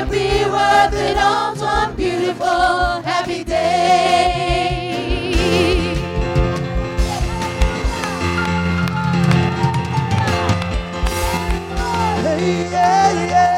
gonna be worth it on some beautiful happy day. Hey, yeah, yeah.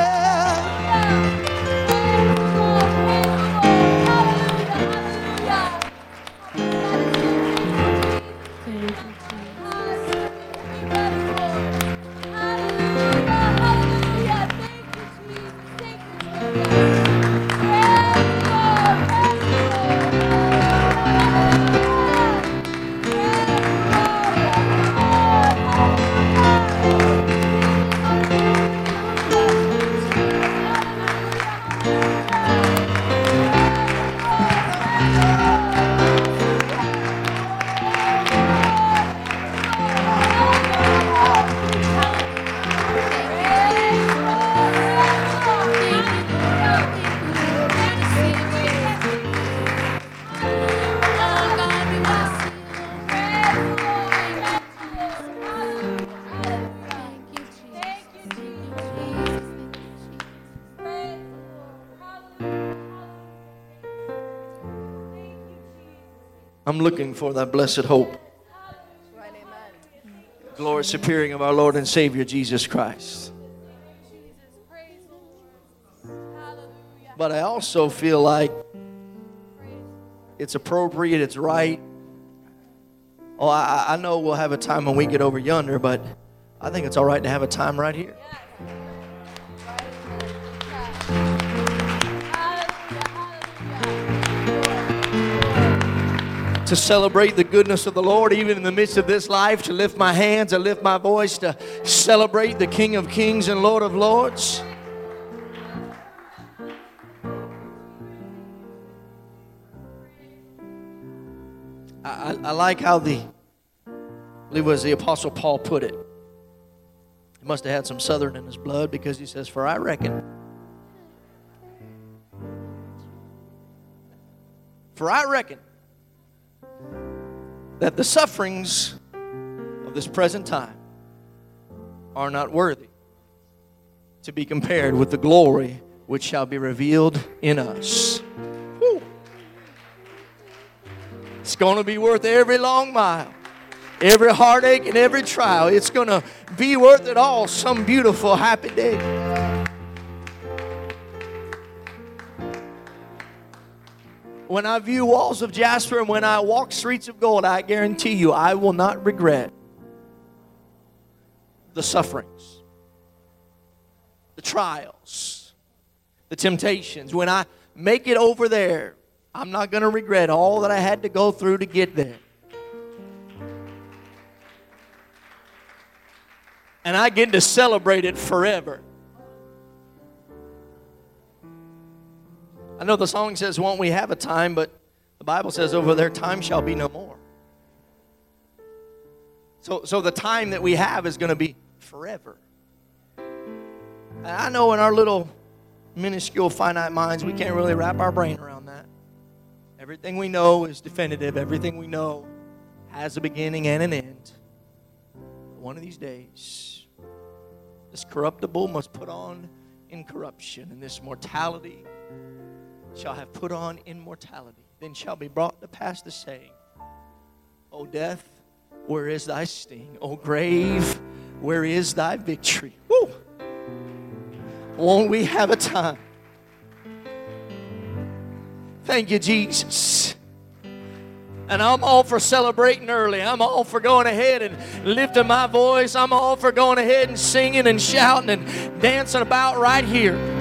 I'm looking for that blessed hope. Glorious appearing of our Lord and Savior Jesus Christ. But I also feel like it's appropriate, it's right. Oh, I know we'll have a time when we get over yonder, but I think it's all right to have a time right here. To celebrate the goodness of the Lord, even in the midst of this life, to lift my hands and lift my voice, to celebrate the King of Kings and Lord of Lords. I like how I believe it was the Apostle Paul put it. He must have had some Southern in his blood, because he says, for I reckon that the sufferings of this present time are not worthy to be compared with the glory which shall be revealed in us. Woo. It's going to be worth every long mile, every heartache and every trial. It's going to be worth it all some beautiful happy day. When I view walls of jasper and when I walk streets of gold, I guarantee you I will not regret the sufferings, the trials, the temptations. When I make it over there, I'm not going to regret all that I had to go through to get there. And I get to celebrate it forever. I know the song says, won't we have a time, but the Bible says over there, time shall be no more. So the time that we have is going to be forever. And I know in our little minuscule finite minds, we can't really wrap our brain around that. Everything we know is definitive. Everything we know has a beginning and an end. But one of these days, this corruptible must put on incorruption, and this mortality shall have put on immortality. Then shall be brought to pass the saying, O death, where is thy sting? O grave, where is thy victory? Woo! Won't we have a time? Thank you, Jesus. And I'm all for celebrating early. I'm all for going ahead and lifting my voice. I'm all for going ahead and singing and shouting and dancing about right here.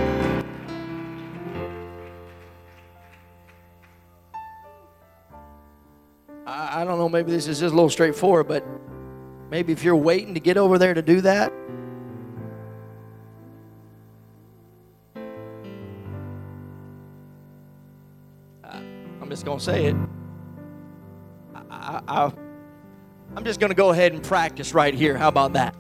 I don't know, maybe this is just a little straightforward, but maybe if you're waiting to get over there to do that, I'm just going to say it. I'm just going to go ahead and practice right here. How about that?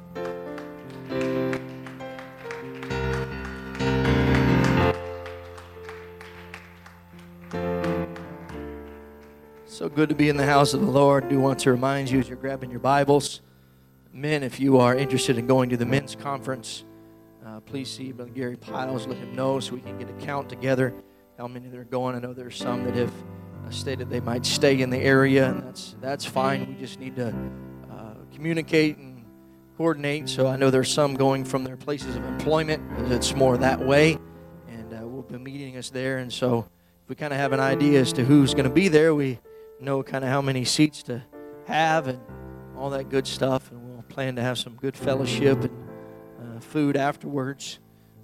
So good to be in the house of the Lord. I do want to remind you as you're grabbing your Bibles, men, if you are interested in going to the men's conference, please see Brother Gary Piles. Let him know so we can get a count together how many that are going. I know there are some that have stated they might stay in the area, and that's fine. We just need to communicate and coordinate. So I know there's some going from their places of employment, because it's more that way, and we'll be meeting us there. And so if we kind of have an idea as to who's going to be there, we know kind of how many seats to have and all that good stuff, and we'll plan to have some good fellowship and food afterwards.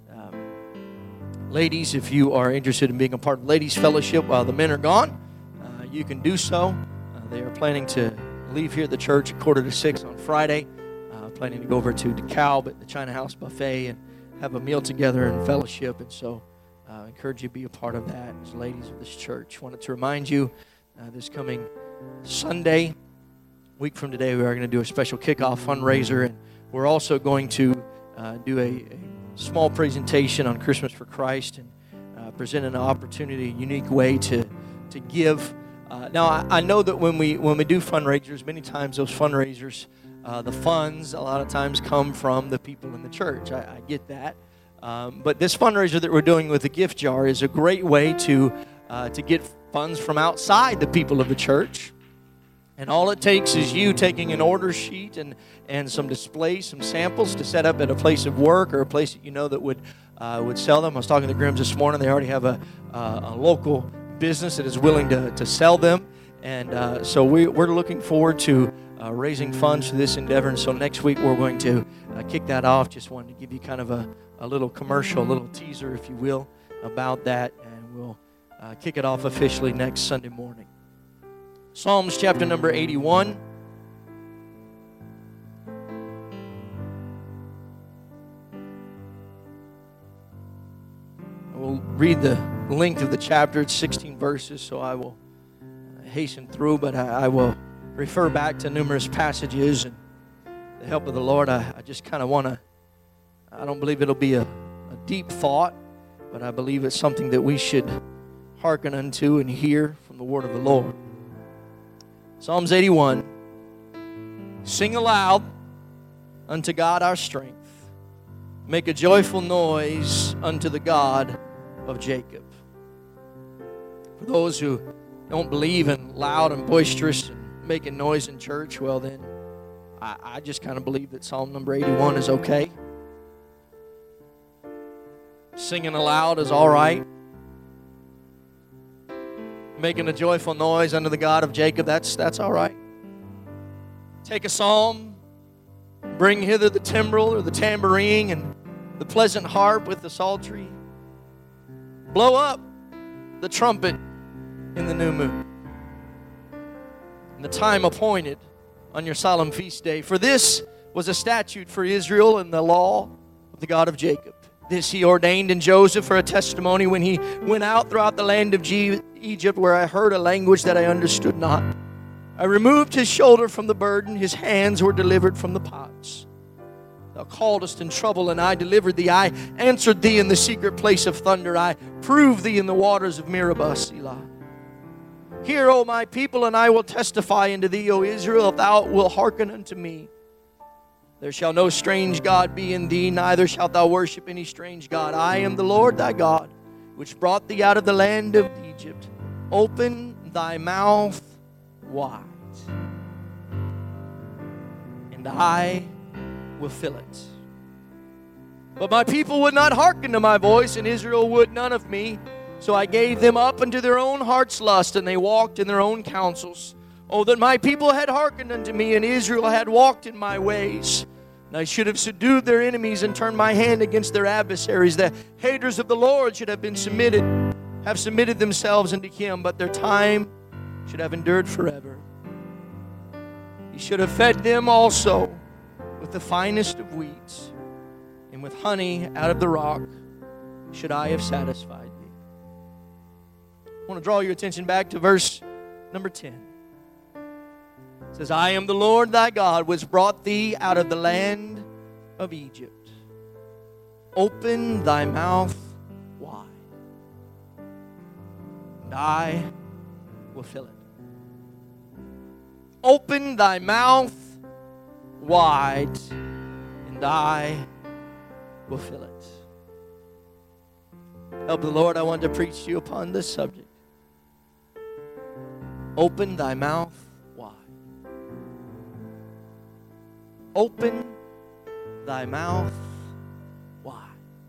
Ladies, if you are interested in being a part of Ladies Fellowship while the men are gone, you can do so. They are planning to leave here at the church at 5:45 on Friday, planning to go over to DeKalb at the China House Buffet and have a meal together and fellowship. And so I encourage you to be a part of that as ladies of this church. Wanted to remind you this coming Sunday, week from today, we are going to do a special kickoff fundraiser, and we're also going to do a small presentation on Christmas for Christ and present an opportunity, a unique way to give. Now, I know that when we do fundraisers, many times those fundraisers, the funds a lot of times come from the people in the church. I get that. But this fundraiser that we're doing with the gift jar is a great way to get funds from outside the people of the church. And all it takes is you taking an order sheet and some displays, some samples to set up at a place of work or a place that you know that would sell them. I was talking to the Grimms this morning. They already have a local business that is willing to sell them. And so we're looking forward to raising funds for this endeavor. And so next week we're going to kick that off. Just wanted to give you kind of a little commercial, a little teaser, if you will, about that. And we'll kick it off officially next Sunday morning. Psalms chapter number 81. We'll read the length of the chapter. It's 16 verses, so I will hasten through, but I will refer back to numerous passages. And the help of the Lord, I just kind of want to, I don't believe it'll be a deep thought, but I believe it's something that we should hearken unto and hear from the word of the Lord. Psalms 81. Sing aloud unto God our strength. Make a joyful noise unto the God of Jacob. For those who don't believe in loud and boisterous and making noise in church, well then, I just kind of believe that Psalm number 81 is okay. Singing aloud is all right. Making a joyful noise unto the God of Jacob, that's all right. Take a psalm, bring hither the timbrel or the tambourine and the pleasant harp with the psaltery. Blow up the trumpet in the new moon, in the time appointed on your solemn feast day. For this was a statute for Israel and the law of the God of Jacob. This he ordained in Joseph for a testimony when he went out throughout the land of Egypt, where I heard a language that I understood not. I removed his shoulder from the burden, his hands were delivered from the pots. Thou calledest in trouble, and I delivered thee. I answered thee in the secret place of thunder. I proved thee in the waters of Meribah, Selah. Hear, O my people, and I will testify unto thee, O Israel, if thou wilt hearken unto me. There shall no strange God be in thee, neither shalt thou worship any strange God. I am the Lord thy God, which brought thee out of the land of Egypt. Open thy mouth wide, and I will fill it. But my people would not hearken to my voice, and Israel would none of me. So I gave them up unto their own heart's lust, and they walked in their own counsels. Oh, that my people had hearkened unto me, and Israel had walked in my ways. And I should have subdued their enemies and turned my hand against their adversaries. The haters of the Lord should have submitted themselves unto him, but their time should have endured forever. He should have fed them also with the finest of wheats, and with honey out of the rock should I have satisfied thee. I want to draw your attention back to verse number 10. It says, I am the Lord thy God, which brought thee out of the land of Egypt. Open thy mouth wide, and I will fill it. Open thy mouth wide, and I will fill it. Help the Lord, I want to preach to you upon this subject. Open thy mouth wide. Open thy mouth wide.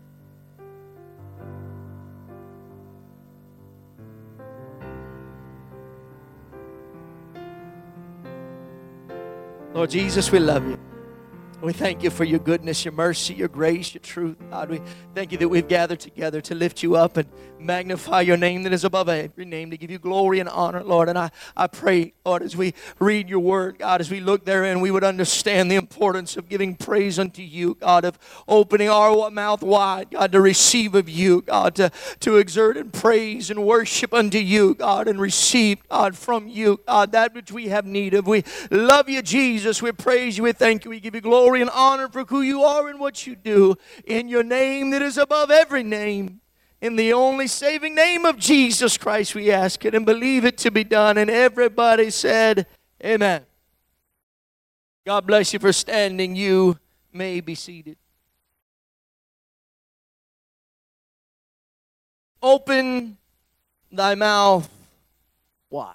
Lord Jesus, we love you. We thank you for your goodness, your mercy, your grace, your truth. God, we thank you that we've gathered together to lift you up and magnify your name that is above every name, to give you glory and honor, Lord. And I pray, Lord, as we read your word, God, as we look therein, we would understand the importance of giving praise unto you, God, of opening our mouth wide, God, to receive of you, God, to exert in praise and worship unto you, God, and receive, God, from you, God, that which we have need of. We love you, Jesus. We praise you. We thank you. We give you glory and honor for who you are and what you do. In your name that is above every name, in the only saving name of Jesus Christ, we ask it and believe it to be done. And everybody said, amen. God bless you for standing. You may be seated. Open thy mouth wide.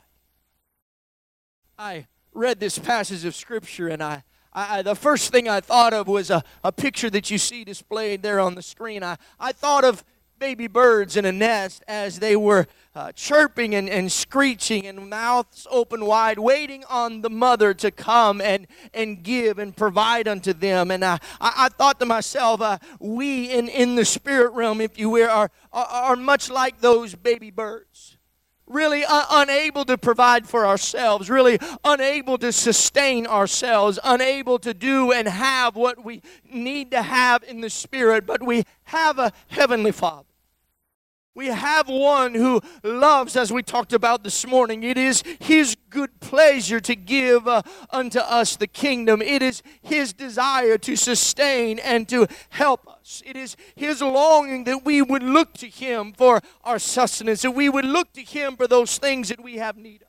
I read this passage of Scripture, and the first thing I thought of was a picture that you see displayed there on the screen. I thought of baby birds in a nest as they were chirping and screeching and mouths open wide, waiting on the mother to come and give and provide unto them. And I thought to myself, we in the spirit realm, if you will, are much like those baby birds. Really unable to provide for ourselves, really unable to sustain ourselves, unable to do and have what we need to have in the Spirit, but we have a Heavenly Father. We have one who loves, as we talked about this morning. It is His good pleasure to give unto us the kingdom. It is His desire to sustain and to help us. It is His longing that we would look to Him for our sustenance, that we would look to Him for those things that we have need of.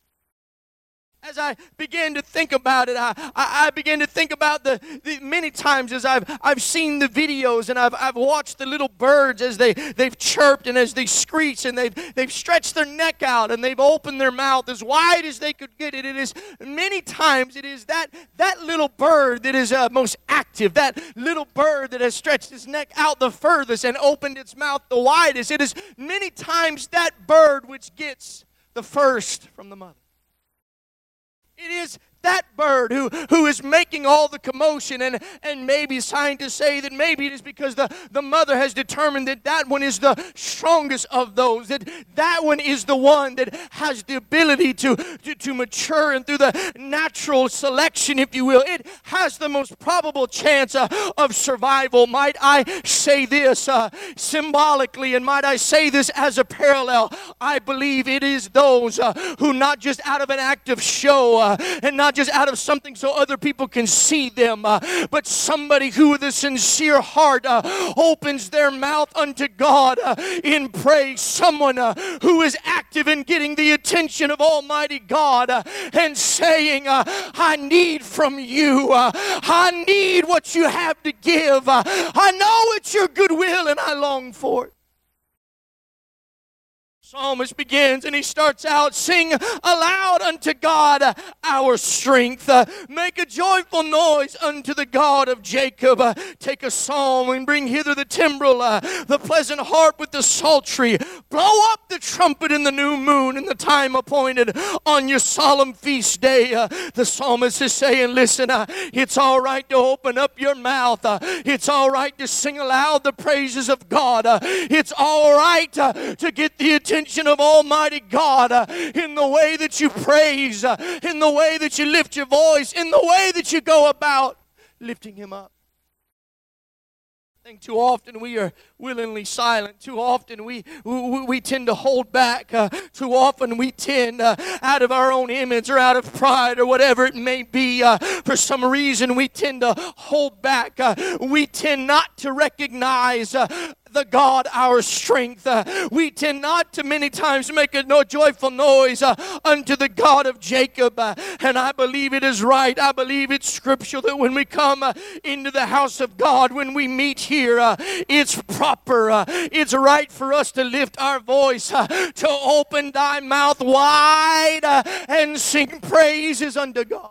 As I began to think about it, I began to think about the many times as I've seen the videos and I've watched the little birds as they've chirped and as they screech and they've stretched their neck out and they've opened their mouth as wide as they could get it. It is many times it is that little bird that is most active, that little bird that has stretched its neck out the furthest and opened its mouth the widest. It is many times that bird which gets the first from the mother. It is that bird who is making all the commotion and maybe trying to say that maybe it is because the mother has determined that one is the strongest of those, that one is the one that has the ability to mature, and through the natural selection, if you will, it has the most probable chance of survival. Might I say this symbolically, and might I say this as a parallel? I believe it is those who, not just out of an act of show and not just out of something so other people can see them, but somebody who with a sincere heart opens their mouth unto God in praise. Someone who is active in getting the attention of Almighty God and saying, I need from you. I need what you have to give. I know it's your goodwill and I long for it. Psalmist begins and he starts out, sing aloud unto God our strength. Make a joyful noise unto the God of Jacob. Take a psalm and bring hither the timbrel, the pleasant harp with the psaltery. Blow up the trumpet in the new moon in the time appointed on your solemn feast day. The psalmist is saying, listen, it's all right to open up your mouth. It's all right to sing aloud the praises of God. It's all right to get the attention of Almighty God in the way that you praise, in the way that you lift your voice, in the way that you go about lifting Him up. I think too often we are willingly silent. Too often we tend to hold back. Too often we tend, out of our own image or out of pride or whatever it may be, for some reason we tend to hold back. We tend not to recognize the God our strength. We tend not to many times make a no joyful noise unto the God of Jacob. And I believe it is right. I believe it's scriptural that when we come into the house of God, when we meet here, it's proper. It's right for us to lift our voice, to open thy mouth wide and sing praises unto God.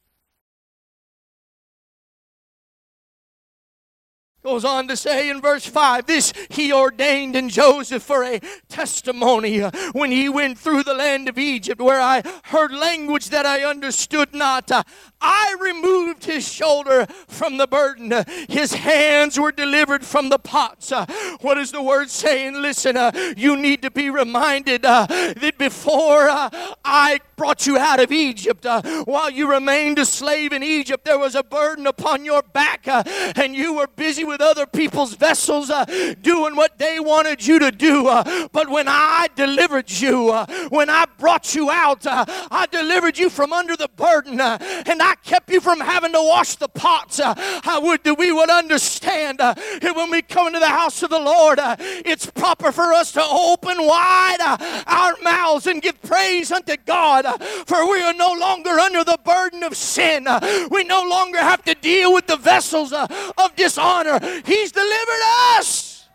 Goes on to say in verse 5, this he ordained in Joseph for a testimony when he went through the land of Egypt, where I heard language that I understood not. I removed his shoulder from the burden. His hands were delivered from the pots. What is the word saying? Listen, you need to be reminded that before I brought you out of Egypt, while you remained a slave in Egypt, there was a burden upon your back, and you were busy with other people's vessels, doing what they wanted you to do. But when I delivered you, when I brought you out, I delivered you from under the burden, and I kept you from having to wash the pots. I would that we would understand that when we come into the house of the Lord, it's proper for us to open wide our mouths and give praise unto God, for we are no longer under the burden of sin. We no longer have to deal with the vessels of dishonor. He's delivered us.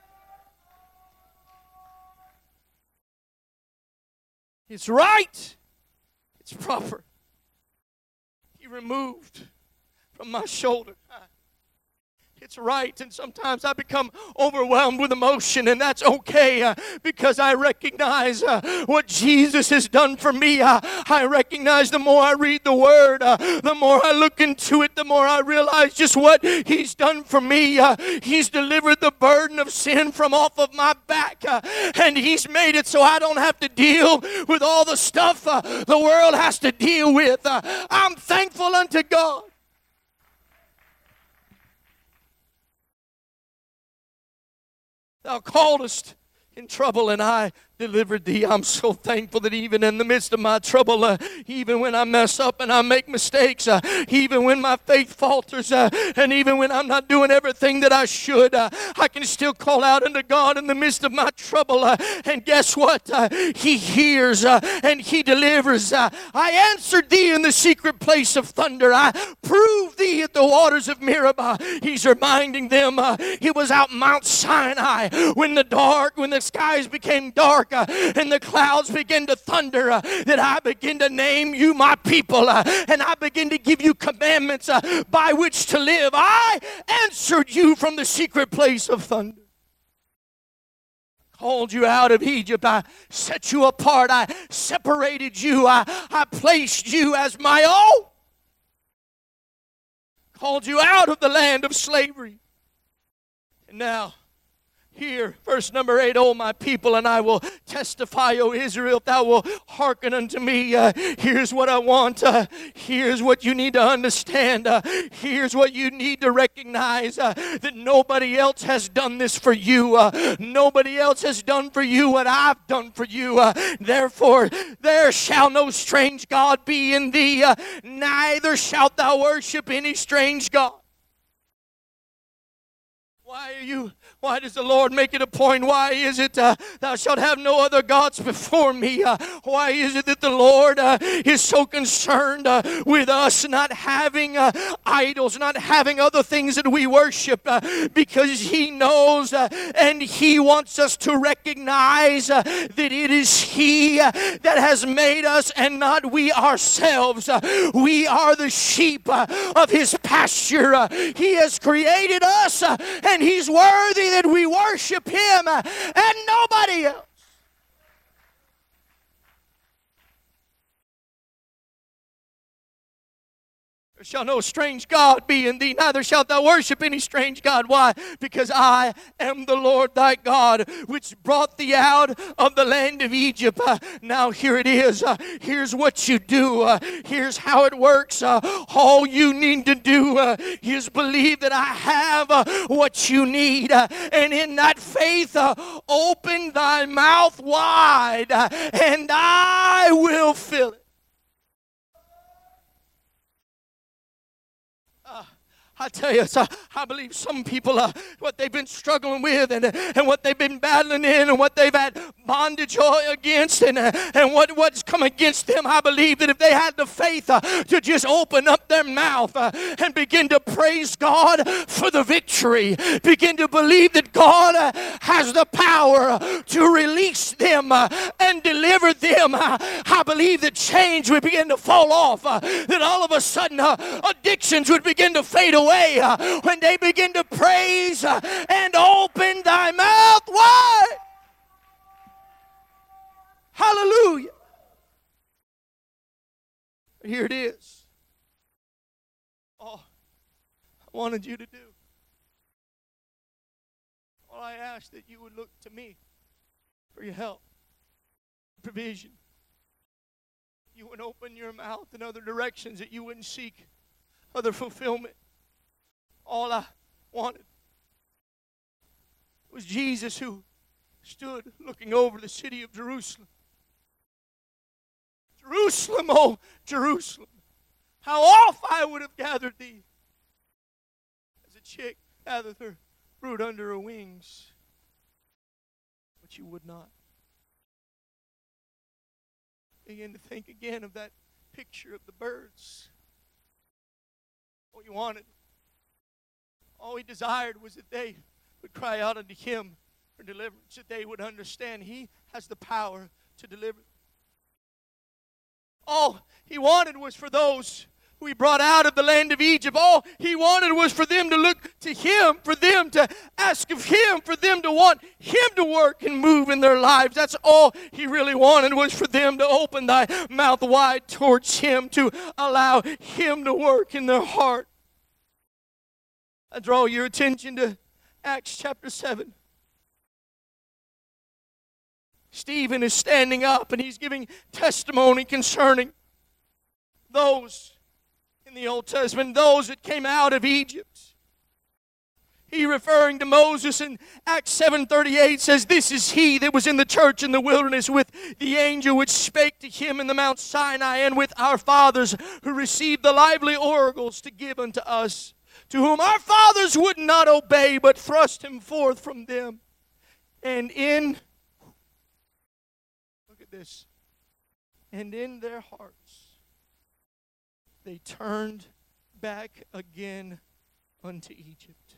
It's right. It's proper. He removed from my shoulder. It's right, and sometimes I become overwhelmed with emotion, and that's okay because I recognize what Jesus has done for me. I recognize the more I read the Word, the more I look into it, the more I realize just what He's done for me. He's delivered the burden of sin from off of my back, and He's made it so I don't have to deal with all the stuff the world has to deal with. I'm thankful unto God. Thou calledest in trouble, and I delivered thee. I'm so thankful that even in the midst of my trouble, even when I mess up and I make mistakes, even when my faith falters, and even when I'm not doing everything that I should, I can still call out unto God in the midst of my trouble. And guess what? He hears and He delivers. I answered thee in the secret place of thunder. I proved thee at the waters of Meribah. He's reminding them He was out Mount Sinai when the skies became dark and the clouds begin to thunder, that I begin to name you my people, and I begin to give you commandments by which to live. I answered you from the secret place of thunder. Called you out of Egypt. I set you apart. I separated you. I placed you as my own. Called you out of the land of slavery. And now, here, verse number 8, O my people, and I will testify, O Israel, if thou wilt hearken unto me. Here's what I want. Here's what you need to understand. Here's what you need to recognize, that nobody else has done this for you. Nobody else has done for you what I've done for you. Therefore, there shall no strange God be in thee, neither shalt thou worship any strange God. Why does the Lord make it a point? Why is it thou shalt have no other gods before me? Why is it that the Lord is so concerned with us not having idols, not having other things that we worship? Because He knows and He wants us to recognize that it is He that has made us and not we ourselves. We are the sheep of His pasture. He has created us, and He's worthy that we worship Him and nobody else. There shall no strange God be in thee, neither shalt thou worship any strange God. Why? Because I am the Lord thy God, which brought thee out of the land of Egypt. Now here it is. Here's what you do. Here's how it works. All you need to do is believe that I have what you need. And in that faith, open thy mouth wide, and I will fill it. I tell you, I believe some people, what they've been struggling with and what they've been battling in and what they've had bondage against and what's come against them, I believe that if they had the faith to just open up their mouth and begin to praise God for the victory, begin to believe that God has the power to release them and deliver them, I believe that change would begin to fall off, that all of a sudden addictions would begin to fade away when they begin to praise and open thy mouth wide. Hallelujah. Here it is. All I wanted you to do. All I ask that you would look to me for your help, provision. You would open your mouth in other directions, that you wouldn't seek other fulfillment. All I wanted was Jesus, who stood looking over the city of Jerusalem. Jerusalem, oh Jerusalem, how oft I would have gathered thee, as a chick gathereth her brood under her wings, but you would not. Begin to think again of that picture of the birds. All you wanted, all he desired was that they would cry out unto him for deliverance, that they would understand he has the power to deliver. All he wanted was for those who he brought out of the land of Egypt, all he wanted was for them to look to him, for them to ask of him, for them to want him to work and move in their lives. That's all he really wanted, was for them to open thy mouth wide towards him, to allow him to work in their heart. I draw your attention to Acts chapter 7. Stephen is standing up and he's giving testimony concerning those in the Old Testament, those that came out of Egypt. He, referring to Moses in Acts 7:38, says, "This is he that was in the church in the wilderness with the angel which spake to him in the Mount Sinai, and with our fathers who received the lively oracles to give unto us, to whom our fathers would not obey, but thrust him forth from them. And in," look at this, "and in their hearts they turned back again unto Egypt."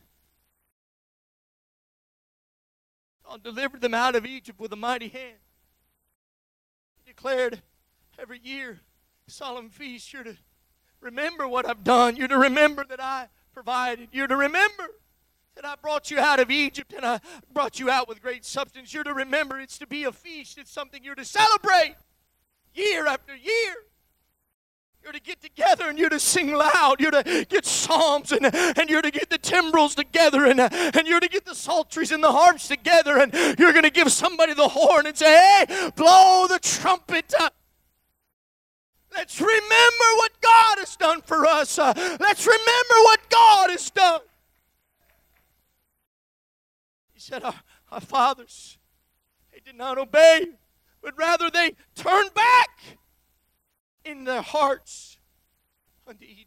God delivered them out of Egypt with a mighty hand. He declared every year, solemn feast, you're to remember what I've done. You're to remember that I provided. You're to remember that I brought you out of Egypt and I brought you out with great substance. You're to remember it's to be a feast. It's something you're to celebrate year after year. You're to get together and you're to sing loud. You're to get psalms and you're to get the timbrels together and you're to get the psalteries and the harps together and you're going to give somebody the horn and say, "Hey, blow the trumpet." Let's remember what God has done for us. Let's remember what God has done. He said, our fathers, they did not obey, but rather they turned back in their hearts unto Egypt.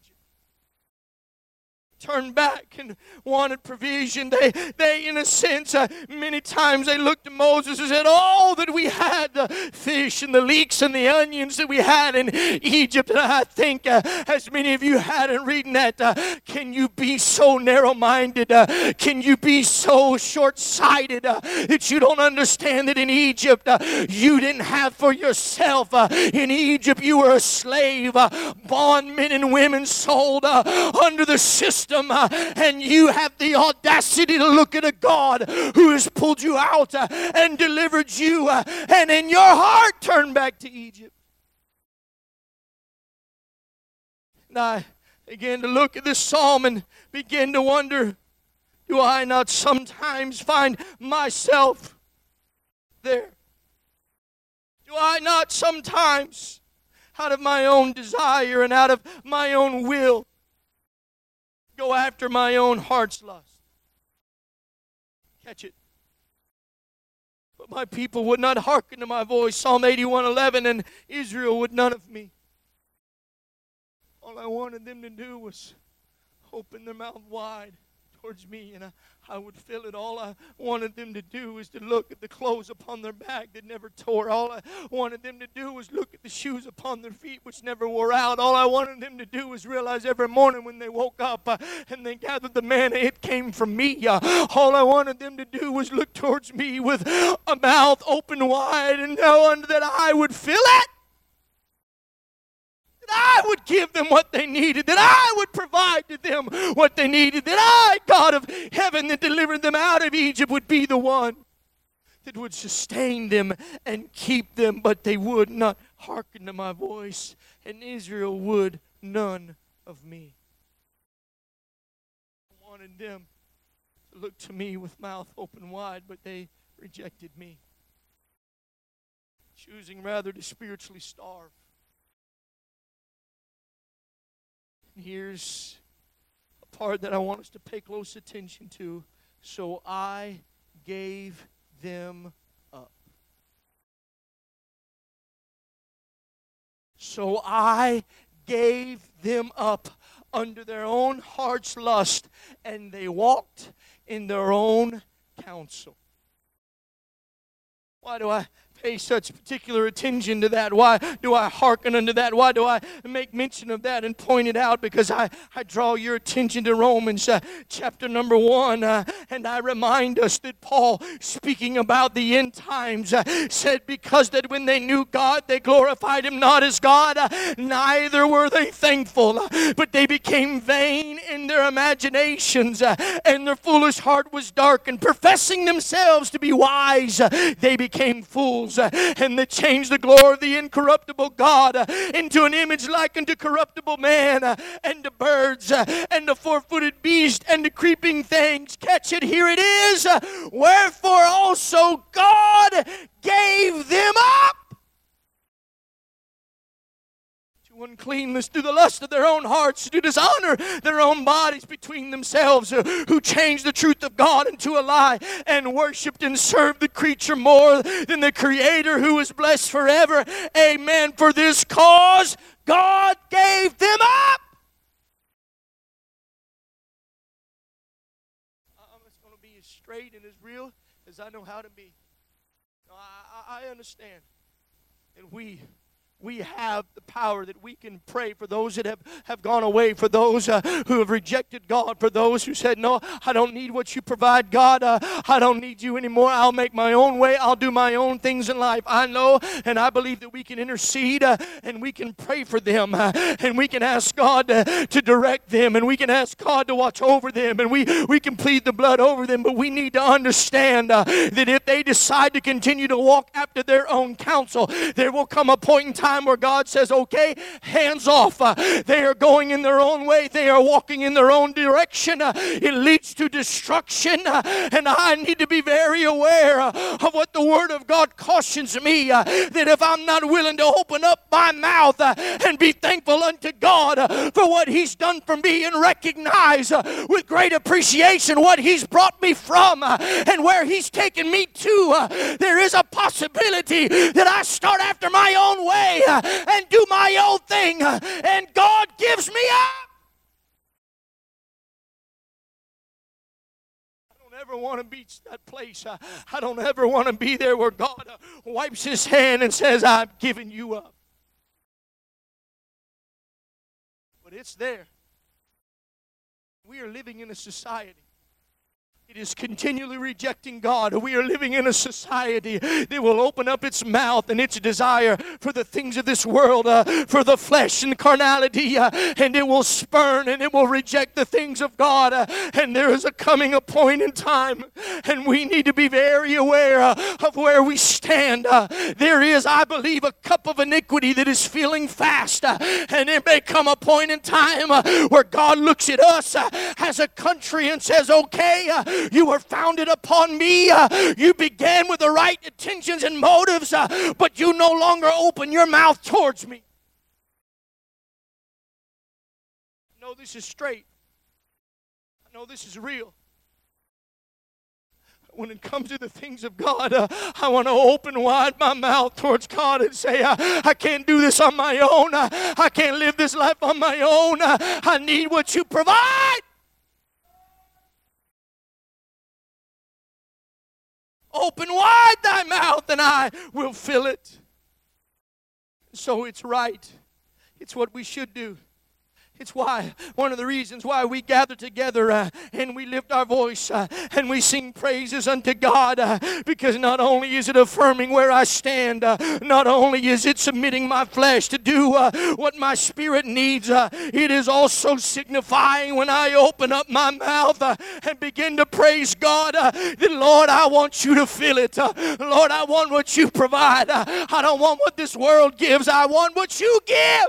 Turned back and wanted provision. They in a sense, many times they looked to Moses and said, "Oh, that we had the fish and the leeks and the onions that we had in Egypt." And I think, as many of you had in reading that, can you be so narrow-minded? Can you be so short-sighted that you don't understand that in Egypt you didn't have for yourself? In Egypt you were a slave, bondmen and women sold under the system. And you have the audacity to look at a God who has pulled you out and delivered you, and in your heart turn back to Egypt. And I began to look at this psalm and begin to wonder, do I not sometimes find myself there? Do I not sometimes, out of my own desire and out of my own will, go after my own heart's lust? Catch it. But my people would not hearken to my voice. Psalm 81:11, "And Israel would none of me." All I wanted them to do was open their mouth wide towards me, and I would fill it. All I wanted them to do was to look at the clothes upon their back that never tore. All I wanted them to do was look at the shoes upon their feet which never wore out. All I wanted them to do was realize every morning when they woke up and they gathered the manna, it came from me. All I wanted them to do was look towards me with a mouth open wide and know that I would fill it. That I would give them what they needed, that I would provide to them what they needed, that I, God of heaven, that delivered them out of Egypt, would be the one that would sustain them and keep them, but they would not hearken to my voice, and Israel would none of me. I wanted them to look to me with mouth open wide, but they rejected me, choosing rather to spiritually starve. Here's a part that I want us to pay close attention to. So I gave them up. So I gave them up under their own heart's lust, and they walked in their own counsel. Why do I pay such particular attention to that? Why do I hearken unto that? Why do I make mention of that and point it out? Because I draw your attention to Romans chapter number 1, and I remind us that Paul, speaking about the end times, said, because that when they knew God, they glorified Him not as God, neither were they thankful, but they became vain in their imaginations, and their foolish heart was darkened. Professing themselves to be wise, they became fools. And they changed the glory of the incorruptible God into an image like unto corruptible man, and to birds, and to four-footed beast, and to creeping things. Catch it, here it is. Wherefore also God gave them up to uncleanness, through the lust of their own hearts, to dishonor their own bodies between themselves, who changed the truth of God into a lie, and worshipped and served the creature more than the Creator, who is blessed forever. Amen. For this cause God gave them up. I'm just going to be as straight and as real as I know how to be. I understand that we have the power, that we can pray for those that have gone away, for those who have rejected God, for those who said, no, I don't need what you provide, God. I don't need you anymore. I'll make my own way. I'll do my own things in life. I know and I believe that we can intercede and we can pray for them and we can ask God to direct them, and we can ask God to watch over them, and we can plead the blood over them. But we need to understand that if they decide to continue to walk after their own counsel, there will come a point in time where God says, okay, hands off. They are going in their own way. They are walking in their own direction. It leads to destruction. And I need to be very aware of what the Word of God cautions me, that if I'm not willing to open up my mouth and be thankful unto God for what He's done for me, and recognize with great appreciation what He's brought me from and where He's taken me to, there is a possibility that I start after my own way and do my own thing, and God gives me up. I don't ever want to be that place. I don't ever want to be there where God wipes His hand and says, I've given you up. But it's there. We are living in a society. It is continually rejecting God. We are living in a society that will open up its mouth and its desire for the things of this world, for the flesh and carnality, and it will spurn and it will reject the things of God. And there is a point in time, and we need to be very aware of where we stand. There is, I believe, a cup of iniquity that is filling fast, and it may come a point in time where God looks at us as a country and says, okay, you were founded upon me. You began with the right intentions and motives, but you no longer open your mouth towards me. I know this is straight. I know this is real. When it comes to the things of God, I want to open wide my mouth towards God and say, I can't do this on my own. I can't live this life on my own. I need what you provide. Open wide thy mouth and I will fill it. So it's right. It's what we should do. It's why, one of the reasons why we gather together and we lift our voice and we sing praises unto God, because not only is it affirming where I stand, not only is it submitting my flesh to do what my spirit needs, it is also signifying when I open up my mouth and begin to praise God, that Lord, I want you to fill it. Lord, I want what you provide. I don't want what this world gives. I want what you give.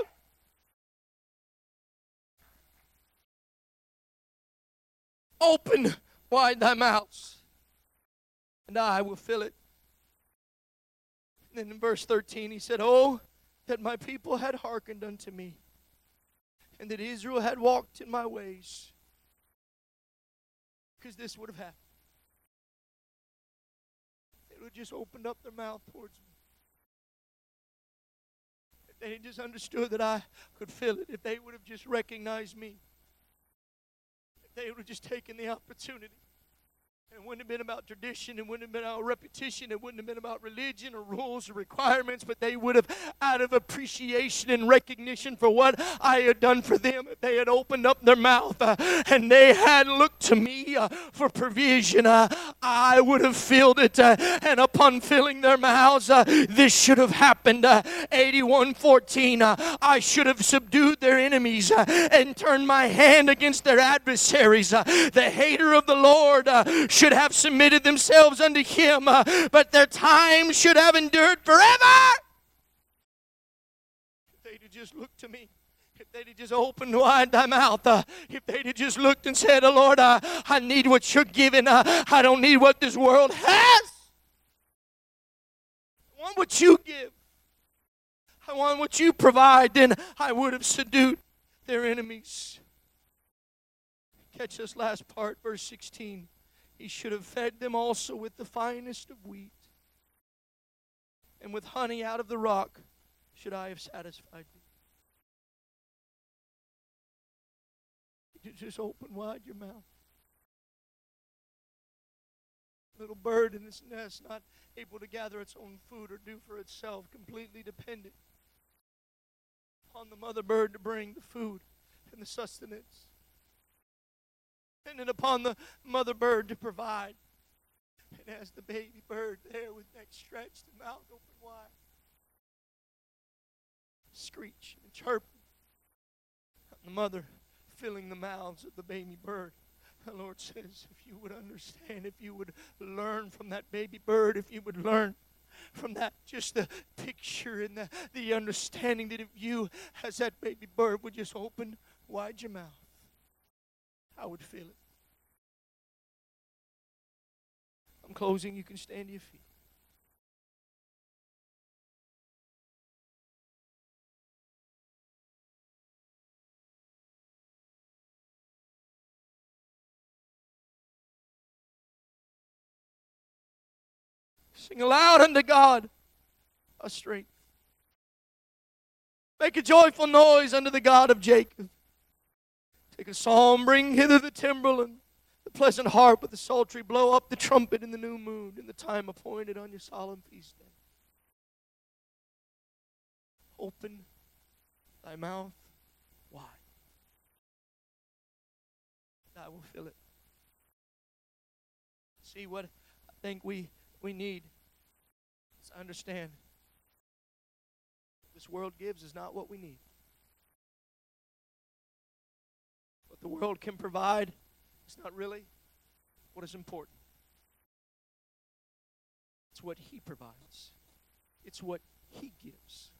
Open wide thy mouth, and I will fill it. And then in verse 13 he said, Oh, that my people had hearkened unto me, and that Israel had walked in my ways. Because this would have happened. They would have just opened up their mouth towards me. If they had just understood that I could fill it, if they would have just recognized me, they would have just taken the opportunity. It wouldn't have been about tradition. It wouldn't have been about repetition. It wouldn't have been about religion or rules or requirements. But they would have, out of appreciation and recognition for what I had done for them, if they had opened up their mouth and they had looked to me for provision, I would have filled it. And upon filling their mouths, this should have happened. 81:14, I should have subdued their enemies and turned my hand against their adversaries. The hater of the Lord should have submitted themselves unto him, but their time should have endured forever. If they'd have just looked to me, if they'd have just opened wide thy mouth, if they'd have just looked and said, Oh Lord, I need what you're giving. I don't need what this world has. I want what you give. I want what you provide. Then I would have subdued their enemies. Catch this last part, verse 16. He should have fed them also with the finest of wheat, and with honey out of the rock should I have satisfied thee. You just open wide your mouth. Little bird in its nest, not able to gather its own food or do for itself, completely dependent on the mother bird to bring the food and the sustenance. Dependent upon the mother bird to provide. And as the baby bird there with neck stretched and mouth open wide, screeching and chirping, and the mother filling the mouths of the baby bird. The Lord says, if you would understand, if you would learn from that baby bird, if you would learn from that, just the picture and the understanding that if you, as that baby bird, would just open wide your mouth, I would feel it. I'm closing. You can stand to your feet. Sing aloud unto God a strength. Make a joyful noise unto the God of Jacob. Take a psalm, bring hither the timbrel and the pleasant harp with the psaltery. Blow up the trumpet in the new moon, in the time appointed on your solemn feast day. Open thy mouth wide, and I will fill it. See, what I think we need is to understand what this world gives is not what we need. What the world can provide is not really what is important. It's what He provides. It's what He gives.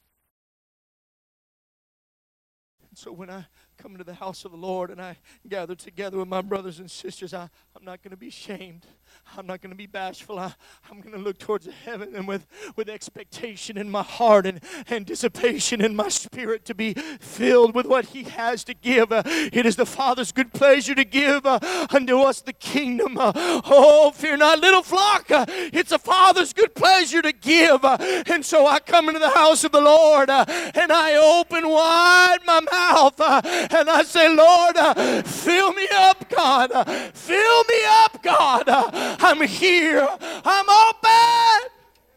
And so when I come into the house of the Lord and I gather together with my brothers and sisters, I'm not going to be ashamed. I'm not going to be bashful. I'm going to look towards heaven and with expectation in my heart and anticipation in my spirit to be filled with what He has to give. It is the Father's good pleasure to give unto us the kingdom. Oh, fear not, little flock. It's the Father's good pleasure to give. And so I come into the house of the Lord and I open wide my mouth and I say, Lord, fill me up, God. Fill me up, up, God. I'm here. I'm open.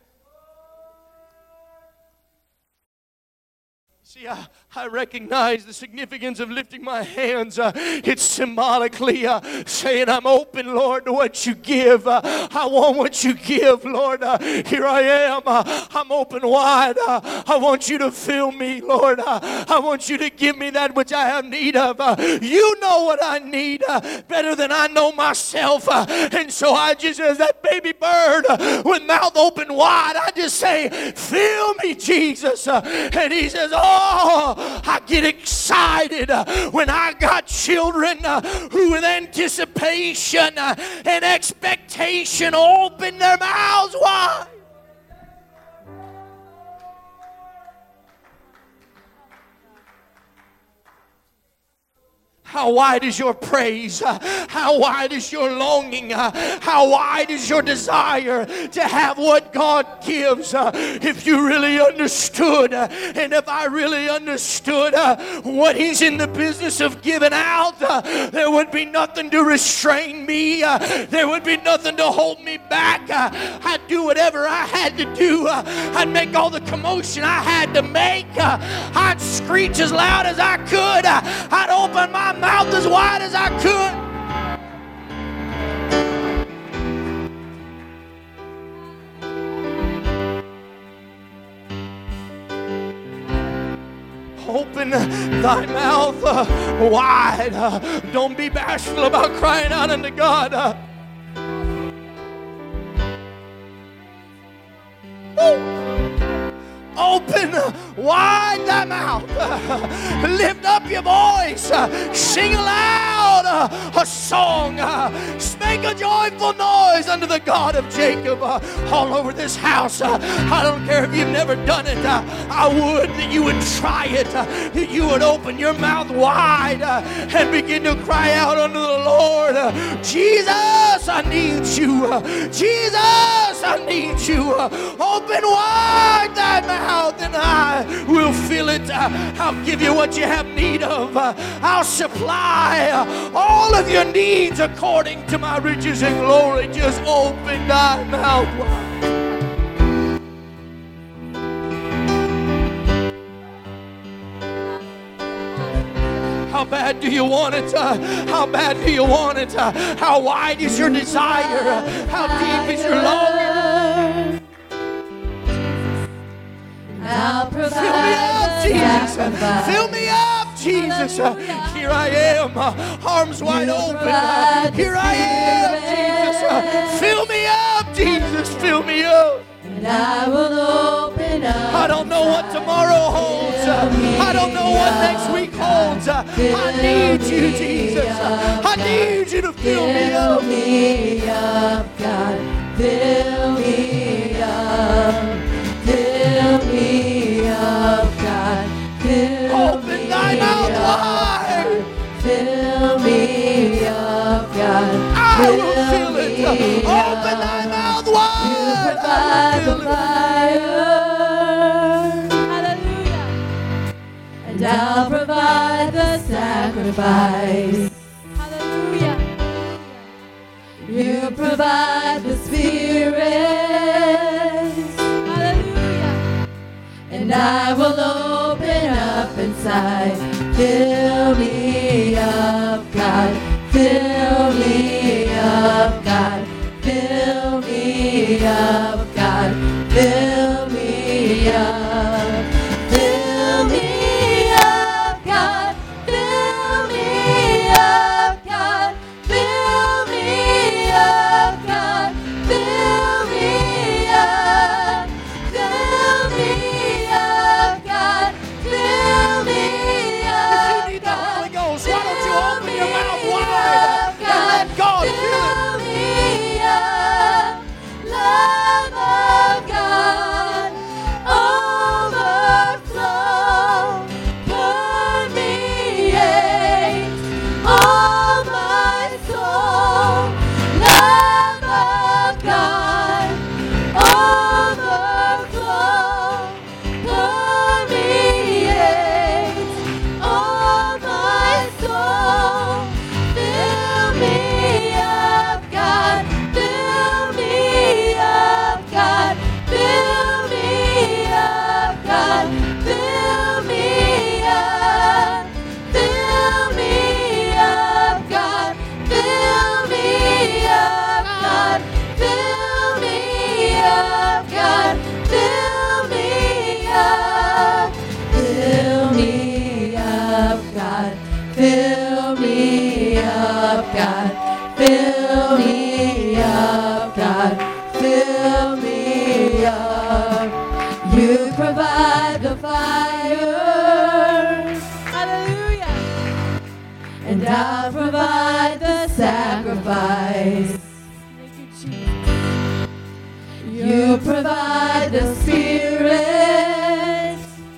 See, I recognize the significance of lifting my hands. It's symbolically saying, I'm open, Lord, to what you give. I want what you give, Lord. Here I am. I'm open wide. I want you to fill me, Lord. I want you to give me that which I have need of. You know what I need better than I know myself. And so I just, as that baby bird with mouth open wide, I just say, fill me, Jesus. And he says, oh, I get excited when I got children who with anticipation and expectation open their mouths wide. How wide is your praise? How wide is your longing? How wide is your desire to have what God gives? If you really understood, and if I really understood what He's in the business of giving out, there would be nothing to restrain me. There would be nothing to hold me back. I'd do whatever I had to do. I'd make all the commotion I had to make. I'd screech as loud as I could. I'd open my mouth as wide as I could. Open thy mouth wide. Don't be bashful about crying out unto God. Open wide thy mouth. Lift up your voice. Sing aloud a song. Make a joyful noise unto the God of Jacob. All over this house. I don't care if you've never done it. I would that you would try it. That you would open your mouth wide and begin to cry out unto the Lord. Jesus, I need you. Jesus, I need you. Open wide thy mouth and I will fill it. I'll give you what you have need of. I'll supply all of your needs according to my riches and glory. Just open thy mouth wide. How bad do you want it? How bad do you want it? How wide is your desire? How deep is your longing? I'll provide. Fill me up, Jesus. Fill me up, Jesus. Here I am, arms wide open. Here I am, Jesus. Fill me up, Jesus. Fill me up. And I will open up. I don't know what tomorrow holds. I don't know what next week holds. I need you, Jesus. I need you to fill me up. Fill me up, God. Fill me up. Fill me up, God. Fill Open thy mouth wide. Fill me up, God. I will fill it. Open thy mouth wide. You provide the fire. Hallelujah. And I'll provide the sacrifice. Hallelujah. You provide the Spirit. Hallelujah. And I will open up inside. Fill me up, God. Fill me up, God. Fill me up, God. Fill me up. Fill me up, God. Fill me up, God. Fill me up, God. Fill me up. Fill me up, God. Fill me up. If you need the Holy Ghost, why don't you open your mouth wide and let God fill it? Fill me up, love of God. Fill me up, God. Fill me up. You provide the fire. Hallelujah. And I'll provide the sacrifice. Thank you, Jesus. You provide the Spirit.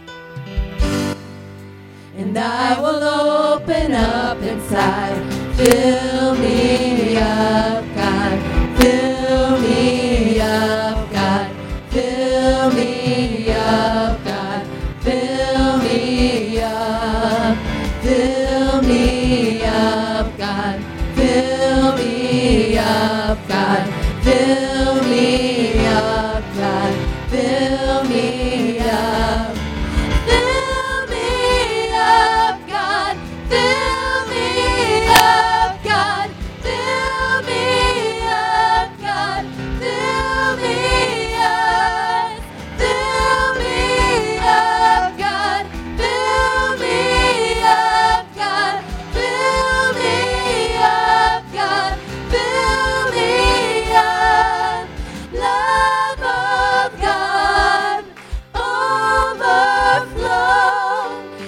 And I will open up inside. Fill me up, God. Fill me up, God. Fill me up, God. Fill me up. Fill me up, God. Fill me up, God. Fill me up, God. Fill me up. Fill me up, God. Fill me up, God. Fill me up, God. Fill me up. Fill me up, God. Fill me up, God. Fill me up, God. Fill me up. Love of God, overflow,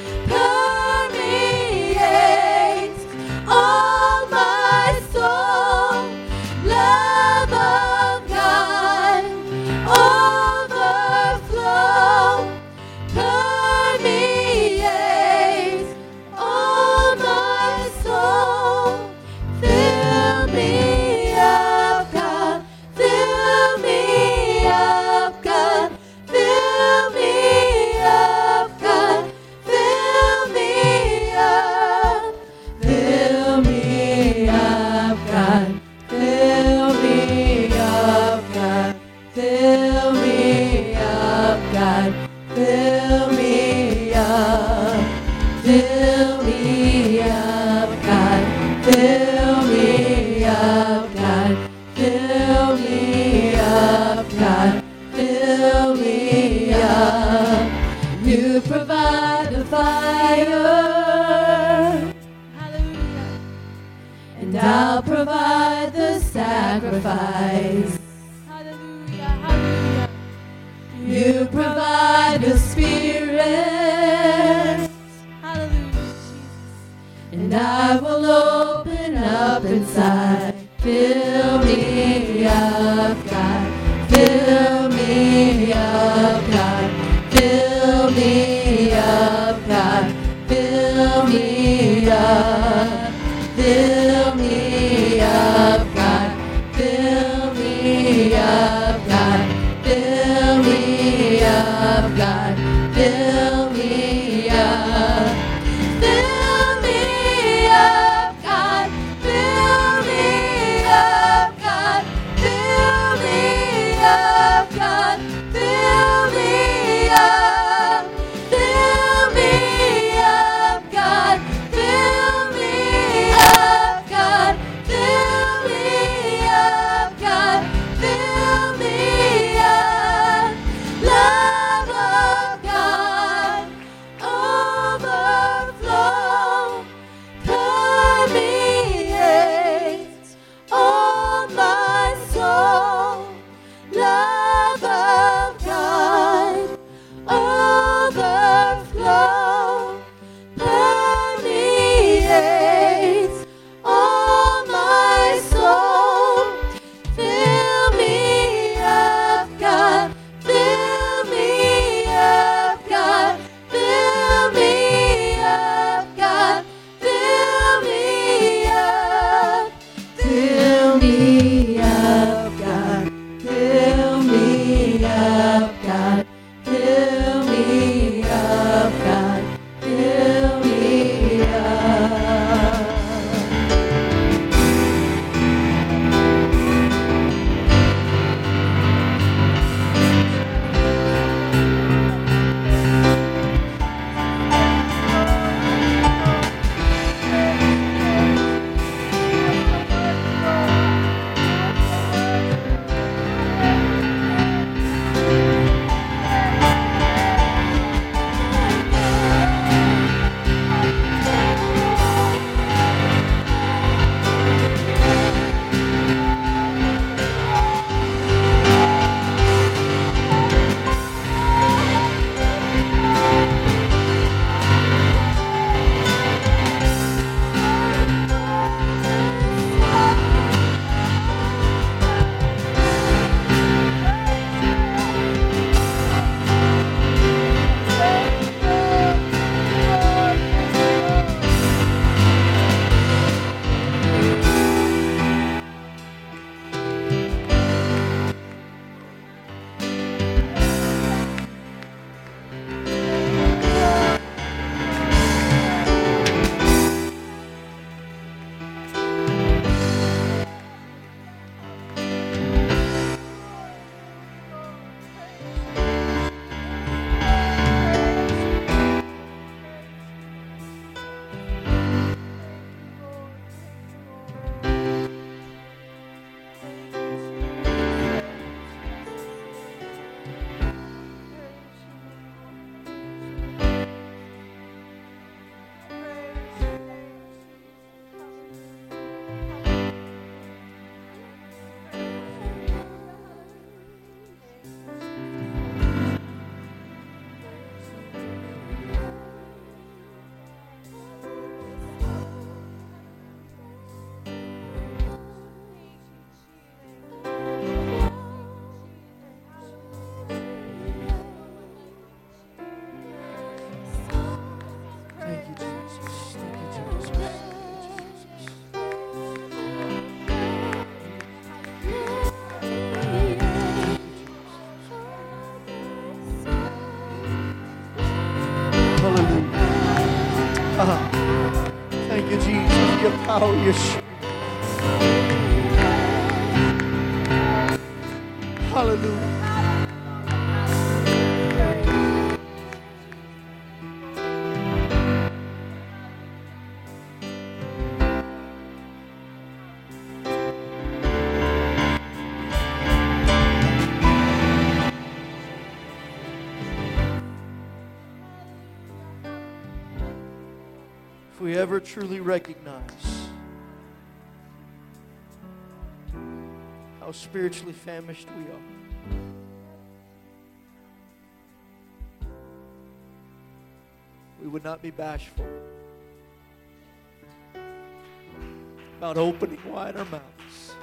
permeate all my soul. Love of God, overflow, permeate all my soul. Fill me up, God. Fill me up, God. Fill me up, God. Fill me up. Fill me up, God. Fill me up, God. Fill me up, God. Fill me up. Fill me up, God. Fill me up, God. Fill me up, God. Fill me up. You provide the fire. Hallelujah. And I'll provide the sacrifice. Hallelujah. Hallelujah. You provide the Spirit. Hallelujah, Jesus. And I will open up inside. Fill me up, God. Fill me up, God. Fill me up, God. Fill me up. Fill me up, God. Fill me up, God. Fill me up, God. Fill me up. Fill me up, God. Fill me up. your power, your strength. Hallelujah. If we ever truly recognize how spiritually famished we are, we would not be bashful about opening wide our mouths.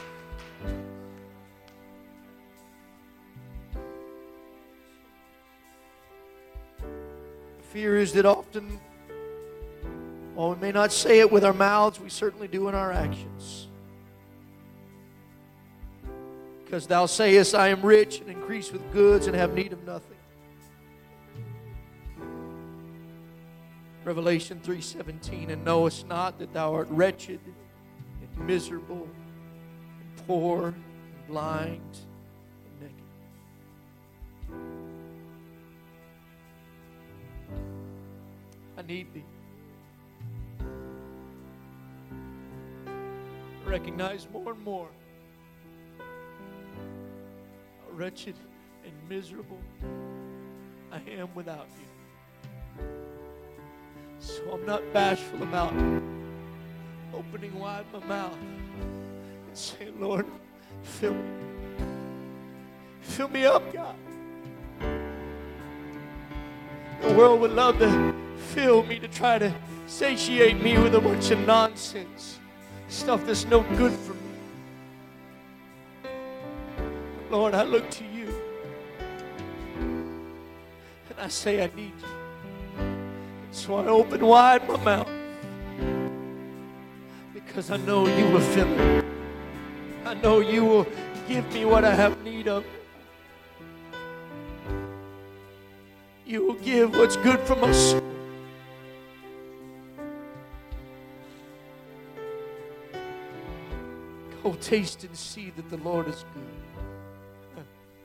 The fear is that often, while we may not say it with our mouths, we certainly do in our actions. Because thou sayest, I am rich and increase with goods and have need of nothing. Revelation 3:17, and knowest not that thou art wretched and miserable and poor and blind and naked. I need thee. Recognize more and more how wretched and miserable I am without you. So I'm not bashful about opening wide my mouth and saying, Lord, fill me. Fill me up, God. The world would love to fill me, to try to satiate me with a bunch of nonsense. Stuff that's no good for me. Lord, I look to you. And I say I need you. So I open wide my mouth. Because I know you will fill it. I know you will give me what I have need of. You will give what's good for my soul. Oh, taste and see that the Lord is good.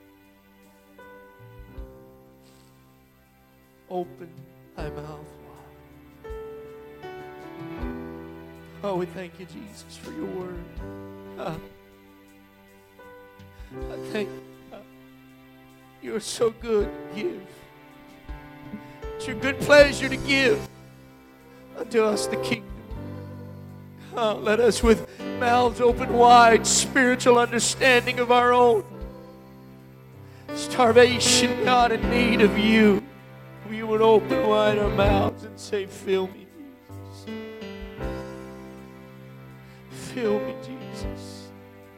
Open thy mouth wide. Oh, we thank you, Jesus, for your word. I thank you. You are so good to give. It's your good pleasure to give unto us the kingdom. Let us with mouths open wide, spiritual understanding of our own starvation, God, in need of you. We would open wide our mouths and say, fill me, Jesus. Fill me, Jesus.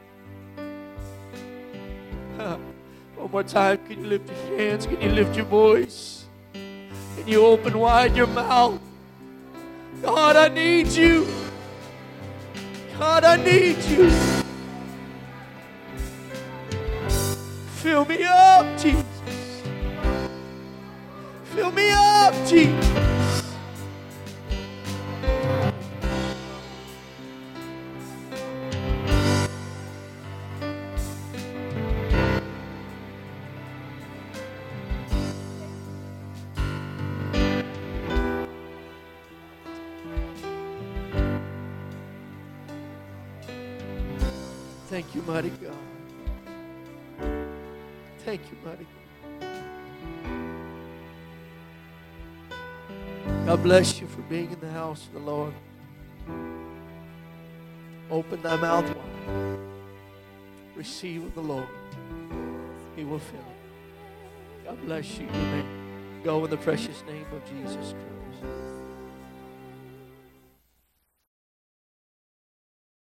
One more time, can you lift your hands? Can you lift your voice? Can you open wide your mouth? God, I need you. God, I need you. Fill me up, Jesus. Fill me up, Jesus. Thank you, mighty God. Thank you, mighty God. God bless you for being in the house of the Lord. Open thy mouth wide. Receive of the Lord. He will fill it. God bless you. You may go in the precious name of Jesus Christ.